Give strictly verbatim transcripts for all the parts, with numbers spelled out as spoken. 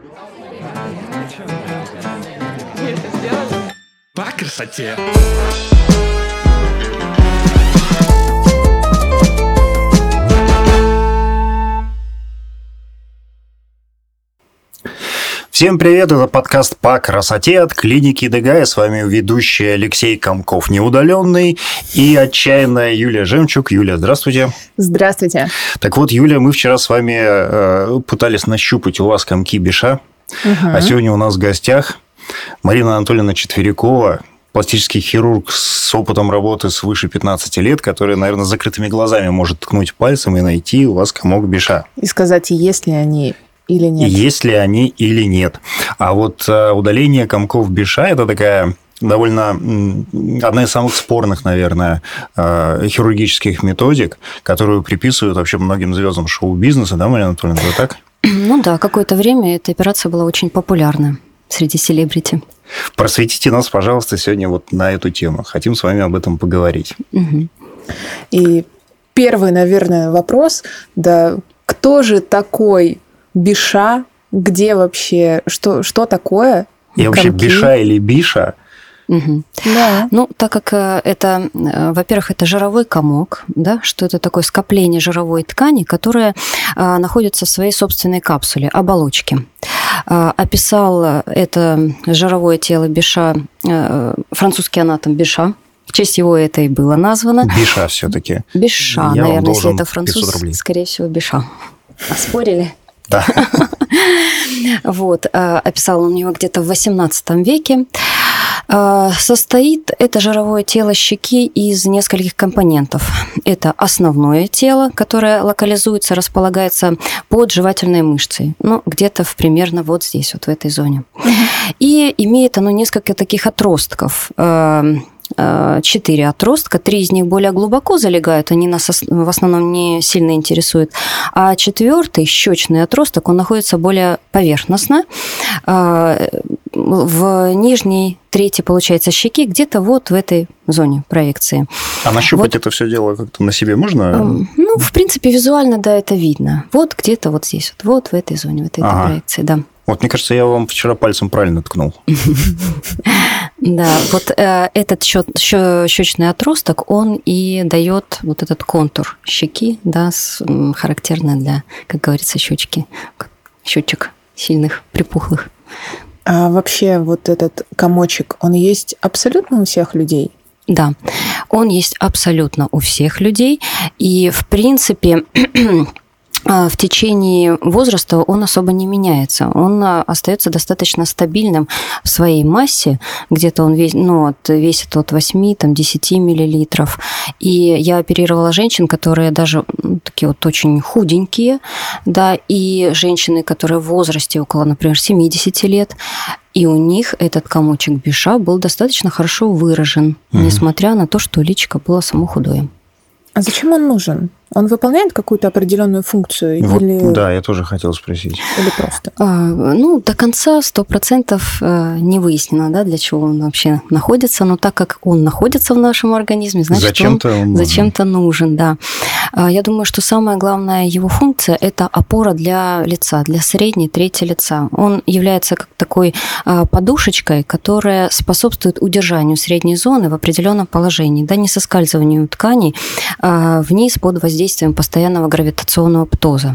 По красоте. Всем привет, это подкаст «По красоте» от клиники Дегая. С вами ведущий Алексей Комков, неудаленный, и отчаянная Юлия Жемчуг. Юлия, здравствуйте. Здравствуйте. Так вот, Юлия, мы вчера с вами пытались нащупать у вас комки Биша, угу. а сегодня у нас в гостях Марина Анатольевна Четверякова, пластический хирург с опытом работы свыше пятнадцати лет, который, наверное, с закрытыми глазами может ткнуть пальцем и найти у вас комок Биша. И сказать, есть ли они... или нет. Есть ли они или нет. А вот удаление комков Биша – это такая довольно одна из самых спорных, наверное, хирургических методик, которую приписывают вообще многим звездам шоу-бизнеса, да, Марина Анатольевна, это так? Ну да, какое-то время эта операция была очень популярна среди селебрити. Просветите нас, пожалуйста, сегодня вот на эту тему. Хотим с вами об этом поговорить. Угу. И первый, наверное, вопрос, да, кто же такой Биша, где вообще, что, что такое? И комки? Вообще Биша или Биша? Угу. Да. Ну, так как это, во-первых, это жировой комок, да, что это такое скопление жировой ткани, которое находится в своей собственной капсуле, оболочке. Описал это жировое тело Биша французский анатом Биша. В честь его это и было названо. Биша все-таки. Биша, Я наверное, если это француз, скорее всего, Биша. Оспорили? Да. Вот, описал он его где-то в восемнадцатом веке. Состоит это жировое тело щеки из нескольких компонентов. Это основное тело, которое локализуется, располагается под жевательной мышцей. Ну, где-то в, примерно вот здесь, вот в этой зоне. И имеет оно несколько таких отростков. Четыре отростка, три из них более глубоко залегают, они нас в основном не сильно интересуют, а четвертый, щечный отросток, он находится более поверхностно в нижней трети, получается, щеки, где-то вот в этой зоне проекции. А нащупать вот. Это все дело как-то на себе можно? Ну, в принципе, визуально, да, это видно. Вот где-то вот здесь, вот, вот в этой зоне, в этой ага. проекции, да. Вот, мне кажется, я вам вчера пальцем правильно ткнул. Да, вот этот щечный отросток, он и дает вот этот контур щеки, да, характерный для, как говорится, щечки, щечек сильных, припухлых. А вообще вот этот комочек, он есть абсолютно у всех людей? Да, он есть абсолютно у всех людей, и, в принципе, в течение возраста он особо не меняется. Он остается достаточно стабильным в своей массе. Где-то он весит, ну, от, весит от восьми-десяти миллилитров. И я оперировала женщин, которые даже такие вот очень худенькие, да, и женщины, которые в возрасте около, например, семидесяти лет. И у них этот комочек Биша был достаточно хорошо выражен, mm-hmm. несмотря на то, что личико было само худое. А зачем он нужен? Он выполняет какую-то определенную функцию? Вот, или... Да, я тоже хотел спросить. Или просто? А, ну, до конца сто процентов не выяснено, да, для чего он вообще находится, но так как он находится в нашем организме, значит, зачем-то он, он зачем-то нужен, да. Я думаю, что самая главная его функция – это опора для лица, для средней трети лица. Он является как такой подушечкой, которая способствует удержанию средней зоны в определенном положении, да, не соскальзыванию тканей вниз под воздействием постоянного гравитационного птоза.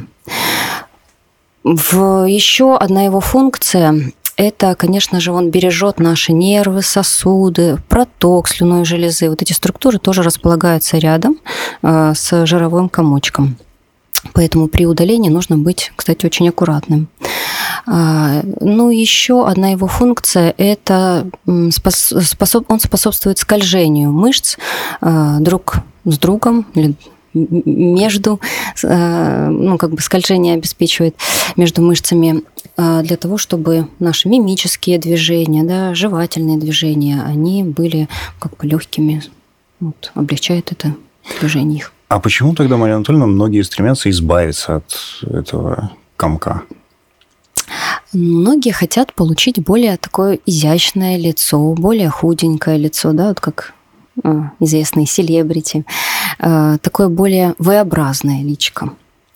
В еще одна его функция – это, конечно же, он бережет наши нервы, сосуды, проток слюнной железы. Вот эти структуры тоже располагаются рядом с жировым комочком. Поэтому при удалении нужно быть, кстати, очень аккуратным. Ну, еще одна его функция – это способ, он способствует скольжению мышц друг с другом, или между, ну, как бы скольжение обеспечивает между мышцами для того, чтобы наши мимические движения, да, жевательные движения, они были как бы легкими, вот, облегчает это движение их. А почему тогда, Марина Анатольевна, многие стремятся избавиться от этого комка? Многие хотят получить более такое изящное лицо, более худенькое лицо, да, вот как известные селебрити, такое более V-образное личико.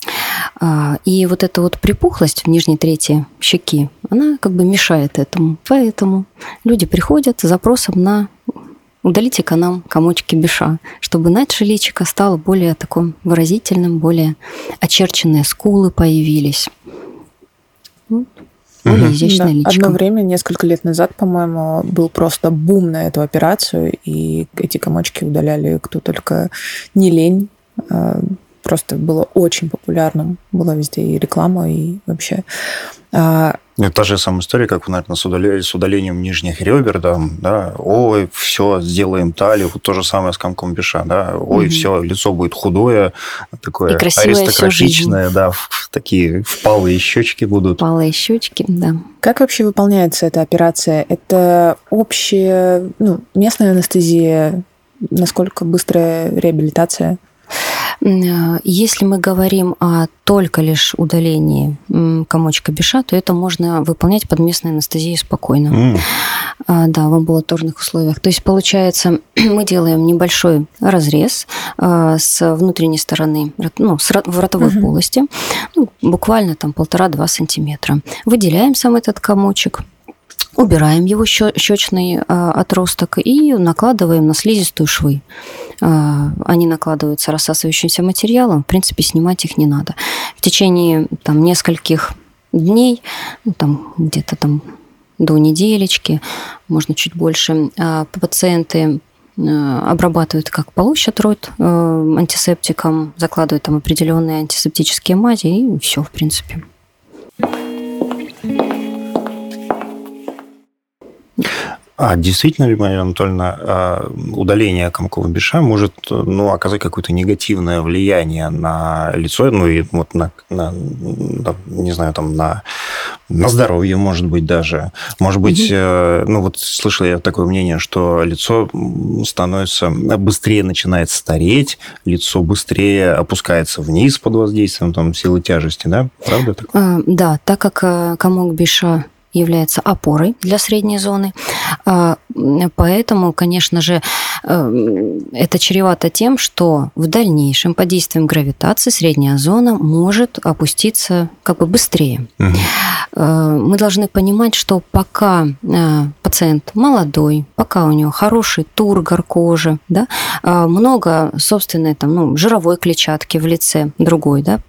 И вот эта вот припухлость в нижней трети щеки, она как бы мешает этому. Поэтому люди приходят с запросом на удалите-ка нам комочки Биша, чтобы наше личико стало более таким выразительным, более очерченные скулы появились. Вот. Более угу. изящное да. личико. Одно время, несколько лет назад, по-моему, был просто бум на эту операцию, и эти комочки удаляли кто только не лень. Просто было очень популярным. Была везде и реклама, и вообще... Это та же самая история, как, наверное, с, удалением, с удалением нижних ребер, да, да, ой, все, сделаем талию, вот то же самое с комком Биша, да, ой, угу. все, лицо будет худое, такое аристократичное, да, в, такие впалые щечки будут. Впалые щечки, да. Как вообще выполняется эта операция? Это общая, ну, местная анестезия, насколько быстрая реабилитация? Если мы говорим о только лишь удалении комочка Биша, то это можно выполнять под местной анестезией спокойно. Mm. Да, в амбулаторных условиях. То есть, получается, мы делаем небольшой разрез с внутренней стороны, ну, в ротовой mm-hmm. полости, ну, буквально там полтора-два сантиметра. Выделяем сам этот комочек, убираем его щечный отросток и накладываем на слизистую швы. Они накладываются рассасывающимся материалом, в принципе, снимать их не надо. В течение там, нескольких дней, ну, там, где-то там до неделечки, можно чуть больше, пациенты обрабатывают, как полощут рот антисептиком, закладывают там определенные антисептические мази, и все, в принципе. А действительно ли, Мария Анатольевна, удаление комкового Биша может, ну, оказать какое-то негативное влияние на лицо, ну и вот на, на не знаю, там на, на здоровье, может быть, даже. Может быть, mm-hmm. ну вот слышал я такое мнение, что лицо становится быстрее начинает стареть, лицо быстрее опускается вниз под воздействием там, силы тяжести, да? Правда такое? А, да, так как комок Биша является опорой для средней зоны. Поэтому, конечно же, это чревато тем, что в дальнейшем под действием гравитации средняя зона может опуститься как бы быстрее. Угу. Мы должны понимать, что пока пациент молодой, пока у него хороший тургор кожи, да, много собственной там, ну, жировой клетчатки в лице другой, да,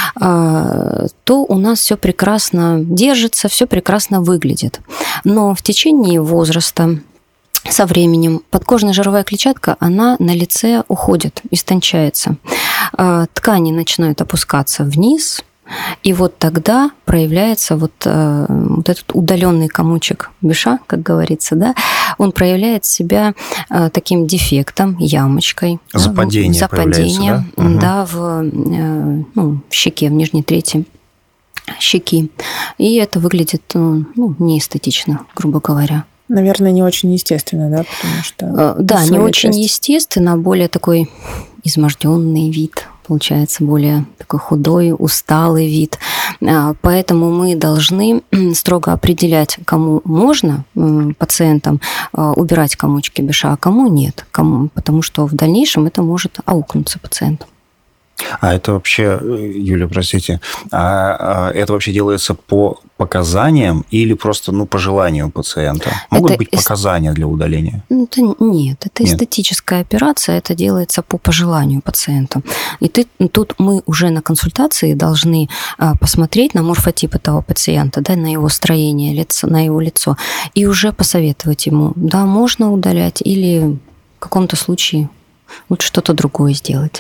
то у нас все прекрасно держится, все прекрасно выглядит. Но в течение возраста, со временем, подкожная жировая клетчатка, она на лице уходит, истончается. Ткани начинают опускаться вниз, и вот тогда проявляется вот, вот этот удаленный комочек Биша, как говорится, да, он проявляет себя таким дефектом, ямочкой. Западение, западение, да? Да, в, ну, в щеке, в нижней трети щеки. И это выглядит, ну, неэстетично, грубо говоря. Наверное, не очень естественно, да, потому что... Да, не очень часть. естественно, а более такой изможденный вид, получается, более такой худой, усталый вид. Поэтому мы должны строго определять, кому можно пациентам убирать комочки Биша, а кому нет. Кому, потому что в дальнейшем это может аукнуться пациенту. А это вообще, Юля, простите, а это вообще делается по показаниям или просто, ну, по желанию пациента? Могут это быть показания для удаления? Это, нет, это нет. эстетическая операция, это делается по пожеланию пациента. И ты, тут мы уже на консультации должны посмотреть на морфотип этого пациента, да, на его строение лица, на его лицо, и уже посоветовать ему, да, можно удалять или в каком-то случае лучше что-то другое сделать.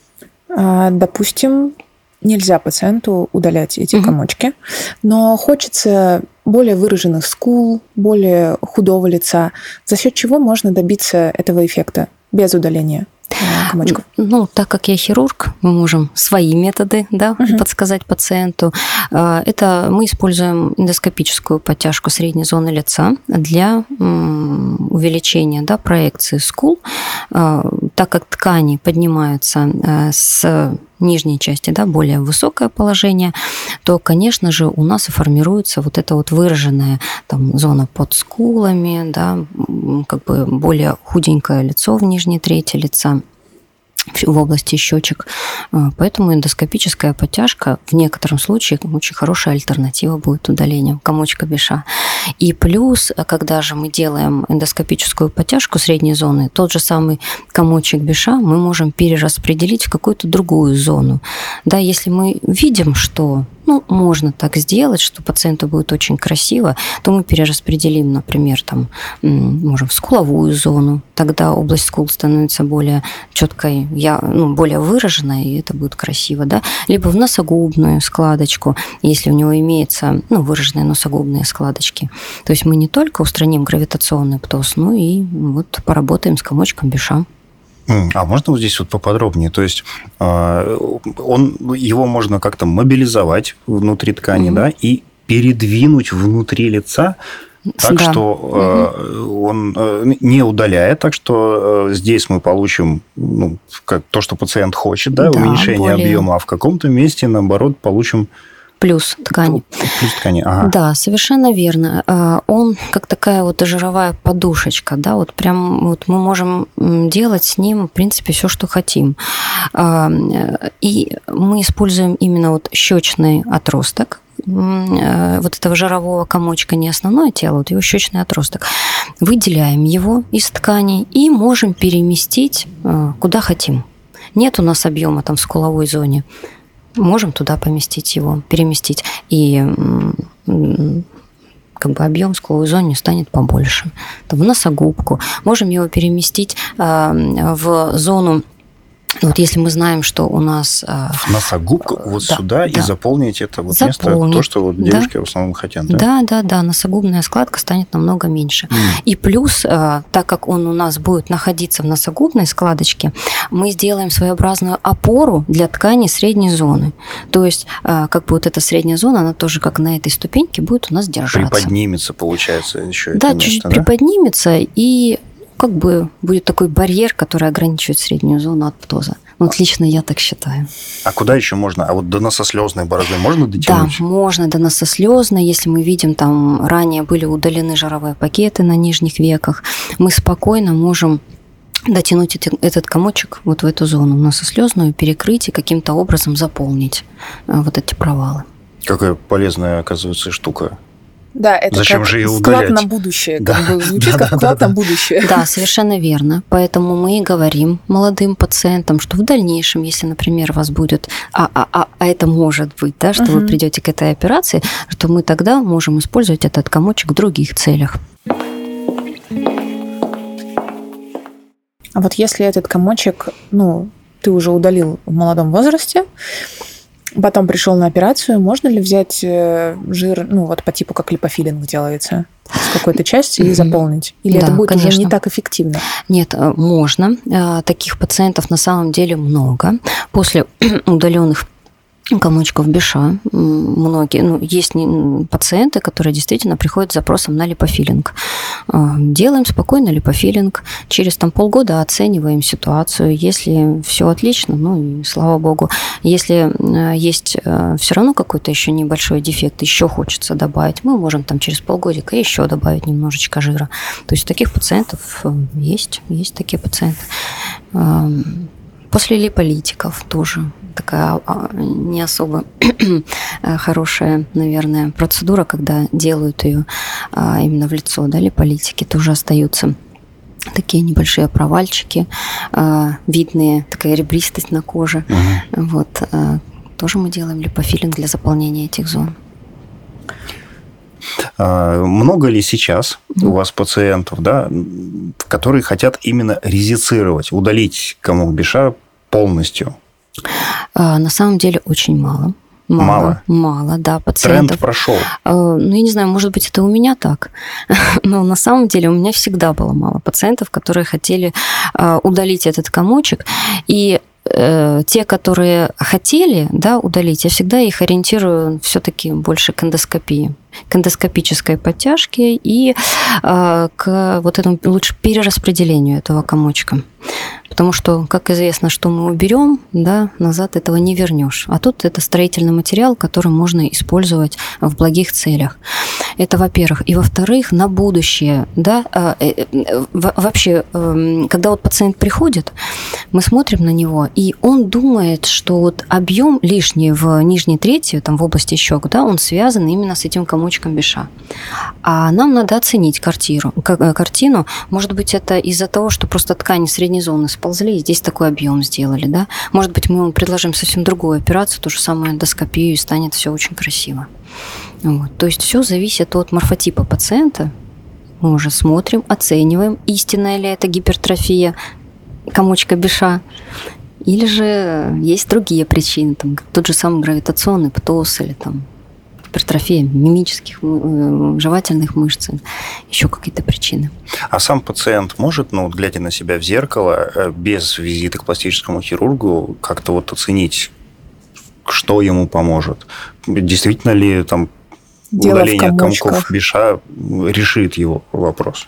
Допустим, нельзя пациенту удалять эти угу. комочки, но хочется более выраженных скул, более худого лица. За счет чего можно добиться этого эффекта без удаления комочков? Ну, так как я хирург, мы можем свои методы, да, угу. подсказать пациенту. Это мы используем эндоскопическую подтяжку средней зоны лица для увеличения, да, проекции скул, так как ткани поднимаются с нижней части, да, более высокое положение, то, конечно же, у нас и формируется вот эта вот выраженная там зона под скулами, да, как бы более худенькое лицо в нижней трети лица. в области щечек. Поэтому эндоскопическая подтяжка в некотором случае очень хорошая альтернатива будет удалению комочка Биша. И плюс, когда же мы делаем эндоскопическую подтяжку средней зоны, тот же самый комочек Биша мы можем перераспределить в какую-то другую зону. Да, если мы видим, что ну, можно так сделать, что пациенту будет очень красиво, то мы перераспределим, например, там, можем в скуловую зону, тогда область скул становится более четкой, я, ну, более выраженной, и это будет красиво, да, либо в носогубную складочку, если у него имеется, ну, выраженные носогубные складочки. То есть мы не только устраним гравитационный птоз, но и вот поработаем с комочком Биша. А можно вот здесь вот поподробнее? То есть он, его можно как-то мобилизовать внутри ткани, mm-hmm. да, и передвинуть внутри лица так, да. что mm-hmm. он не удаляет, так что здесь мы получим ну, как то, что пациент хочет, да, да уменьшение более... объема, а в каком-то месте, наоборот, получим... Плюс ткани. Плюс ткани, ага. Да, совершенно верно. Он как такая вот жировая подушечка, да, вот прям вот мы можем делать с ним, в принципе, все, что хотим. И мы используем именно вот щечный отросток, вот этого жирового комочка, не основное тело, вот его щечный отросток. Выделяем его из ткани и можем переместить куда хотим. Нет у нас объема там в скуловой зоне. Можем туда поместить его, переместить, и как бы объем в скуловой зоне станет побольше. В носогубку. Можем его переместить в зону. Вот если мы знаем, что у нас... В носогубку вот да, сюда, да. и заполнить это вот заполнить. место, то, что вот девушки да. в основном хотят. Да, да, да, да. Носогубная складка станет намного меньше. Mm. И плюс, так как он у нас будет находиться в носогубной складочке, мы сделаем своеобразную опору для ткани средней зоны. То есть, как бы вот эта средняя зона, она тоже как на этой ступеньке будет у нас держаться. Приподнимется, получается, еще да, это место, чуть-чуть да? приподнимется, и как бы будет такой барьер, который ограничивает среднюю зону от птоза. Вот лично я так считаю. А куда еще можно? А вот до носослезной борозды можно дотянуть? Да, можно до носослезной. Если мы видим, там ранее были удалены жировые пакеты на нижних веках, мы спокойно можем дотянуть этот комочек вот в эту зону носослезную, перекрыть и каким-то образом заполнить вот эти провалы. Какая полезная, оказывается, штука. Да, это Зачем как же ее вклад удалять? на будущее. Да. Как бы звучит да, как да, вклад да, на да. будущее. Да, совершенно верно. Поэтому мы и говорим молодым пациентам, что в дальнейшем, если, например, у вас будет, а, а, а, а это может быть, да, что uh-huh. вы придете к этой операции, что мы тогда можем использовать этот комочек в других целях. А вот если этот комочек, ну, ты уже удалил в молодом возрасте, потом пришел на операцию, можно ли взять жир, ну, вот по типу, как липофилинг делается, с какой-то части и заполнить? Или да, это будет конечно. уже не так эффективно? Нет, можно. Таких пациентов на самом деле много. После удаленных комочков Биша многие, ну, есть пациенты, которые действительно приходят с запросом на липофилинг. Делаем спокойно липофилинг, через там полгода оцениваем ситуацию, если все отлично, ну и слава богу, если есть все равно какой-то еще небольшой дефект, еще хочется добавить, мы можем там через полгодика еще добавить немножечко жира. То есть таких пациентов есть, есть такие пациенты. После липолитиков тоже такая не особо хорошая, наверное, процедура, когда делают ее именно в лицо, да, липолитики, тоже остаются такие небольшие провальчики, видные, такая ребристость на коже. Угу. Вот. Тоже мы делаем липофилинг для заполнения этих зон. Много ли сейчас у вас пациентов, да, которые хотят именно резицировать, удалить комок Биша полностью? На самом деле очень мало. Мало? Мало, мало да, пациентов. Тренд прошел. Ну, я не знаю, может быть, это у меня так, но на самом деле у меня всегда было мало пациентов, которые хотели удалить этот комочек, и те, которые хотели, да, удалить, я всегда их ориентирую все-таки больше к эндоскопии, к эндоскопической подтяжке и э, к вот этому лучше перераспределению этого комочка. Потому что, как известно, что мы уберем, да, назад этого не вернешь. А тут это строительный материал, который можно использовать в благих целях. Это, во-первых. И, во-вторых, на будущее, да, вообще, когда вот пациент приходит, мы смотрим на него, и он думает, что вот объем лишний в нижней трети, там в области щек, да, он связан именно с этим комочком Биша. А нам надо оценить картину. картину. Может быть, это из-за того, что просто ткани средней зоны сползли, и здесь такой объем сделали, да. Может быть, мы ему предложим совсем другую операцию, ту же самую эндоскопию, и станет все очень красиво. Вот. То есть все зависит от морфотипа пациента. Мы уже смотрим, оцениваем, истинная ли это гипертрофия комочка Биша, или же есть другие причины, там, тот же самый гравитационный птоз или там гипертрофия мимических, жевательных мышц, еще какие-то причины. А сам пациент может, ну, глядя на себя в зеркало, без визита к пластическому хирургу, как-то вот оценить, что ему поможет? Действительно ли там Дело удаление комков Биша решит его вопрос?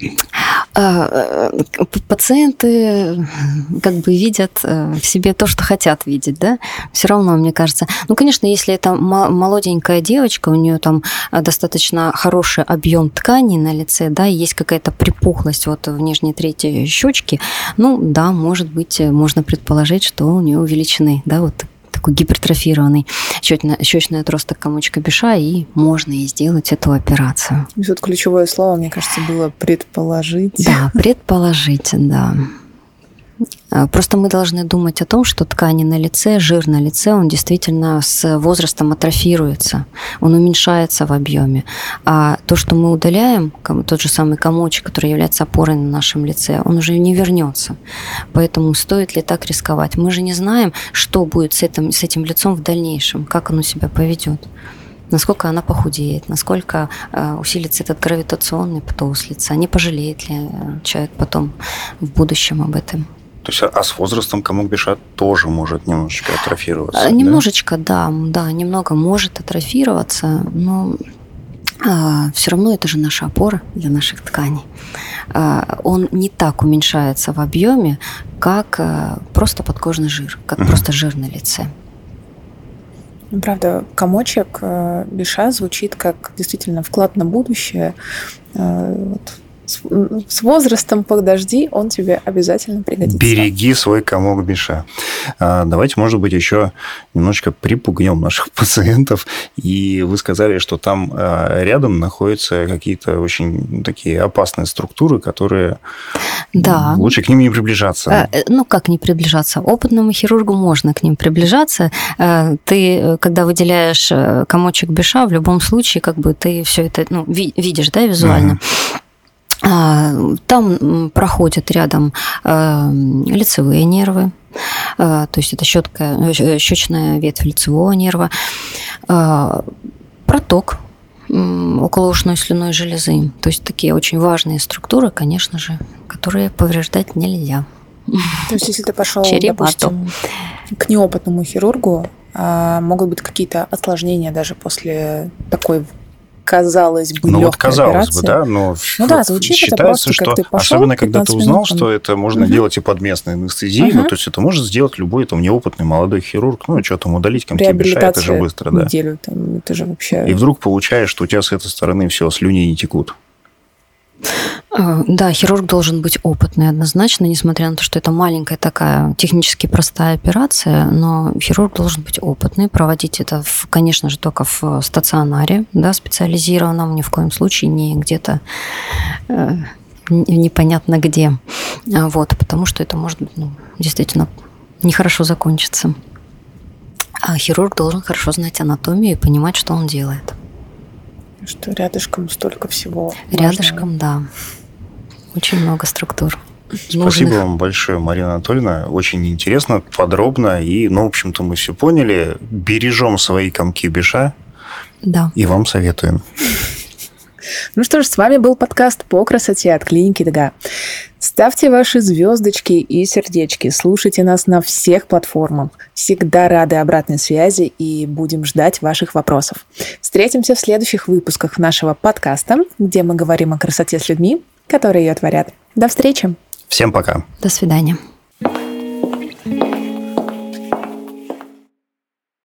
Пациенты как бы видят в себе то, что хотят видеть, да? Все равно, мне кажется. Ну, конечно, если это молоденькая девочка, у нее там достаточно хороший объем тканей на лице, да, и есть какая-то припухлость вот в нижней трети щечки, ну, да, может быть, можно предположить, что у нее увеличены, да, вот такой гипертрофированный щечный отросток комочка Биша, и можно и сделать эту операцию. И тут ключевое слово, мне кажется, было предположить. Да, предположить, да. Просто мы должны думать о том, что ткани на лице, жир на лице, он действительно с возрастом атрофируется, он уменьшается в объеме. А то, что мы удаляем, тот же самый комочек, который является опорой на нашем лице, он уже не вернется. Поэтому стоит ли так рисковать? Мы же не знаем, что будет с этим, с этим лицом в дальнейшем, как оно себя поведет. Насколько она похудеет, насколько усилится этот гравитационный птоз лица, не пожалеет ли человек потом в будущем об этом. То есть, а с возрастом комок Биша тоже может немножечко атрофироваться? Немножечко, да, да, да, немного может атрофироваться, но а, все равно это же наша опора для наших тканей. А, он не так уменьшается в объеме, как а, просто подкожный жир, как угу. просто жир на лице. Правда, комочек Биша звучит как действительно вклад на будущее. Вот. С возрастом подожди, он тебе обязательно пригодится. Береги свой комок Биша. Давайте, может быть, еще немножечко припугнем наших пациентов. И вы сказали, что там рядом находятся какие-то очень такие опасные структуры, которые да. лучше к ним не приближаться. Ну, как не приближаться? Опытному хирургу можно к ним приближаться. Ты, когда выделяешь комочек Биша, в любом случае, как бы ты все это ну, видишь, да, визуально. Mm-hmm. Там проходят рядом лицевые нервы, то есть это щетка, щечная ветвь лицевого нерва, проток околоушной слюнной железы. То есть такие очень важные структуры, конечно же, которые повреждать нельзя. То есть если ты пошел, допустим, к неопытному хирургу, могут быть какие-то осложнения даже после такой, казалось бы, ну, вот казалось операции. бы, да, но ну, да, звучит считается, это просто, что как ты пошел, особенно когда ты узнал, минут, что это можно угу. делать и под местной анестезией, угу. ну, то есть это может сделать любой там неопытный молодой хирург, ну, что там удалить комки Биша, это же быстро, да. Неделю, там, это же вообще... И вдруг получаешь, что у тебя с этой стороны все, слюни не текут. Да, хирург должен быть опытный однозначно, несмотря на то, что это маленькая такая технически простая операция, но хирург должен быть опытный, проводить это, в, конечно же, только в стационаре, да, специализированном, ни в коем случае не где-то э, непонятно где, вот, потому что это может быть ну, действительно нехорошо закончиться. А хирург должен хорошо знать анатомию и понимать, что он делает. Что рядышком столько всего. Рядышком, важного. Да. Очень много структур. Спасибо нужных. вам большое, Марина Анатольевна. Очень интересно, подробно. И, ну, в общем-то, мы все поняли. Бережем свои комки Биша. Да. И вам советуем. Ну что ж, с вами был подкаст «По красоте» от клиники ДГА. Ставьте ваши звездочки и сердечки. Слушайте нас на всех платформах. Всегда рады обратной связи и будем ждать ваших вопросов. Встретимся в следующих выпусках нашего подкаста, где мы говорим о красоте с людьми, которые ее творят. До встречи. Всем пока. До свидания.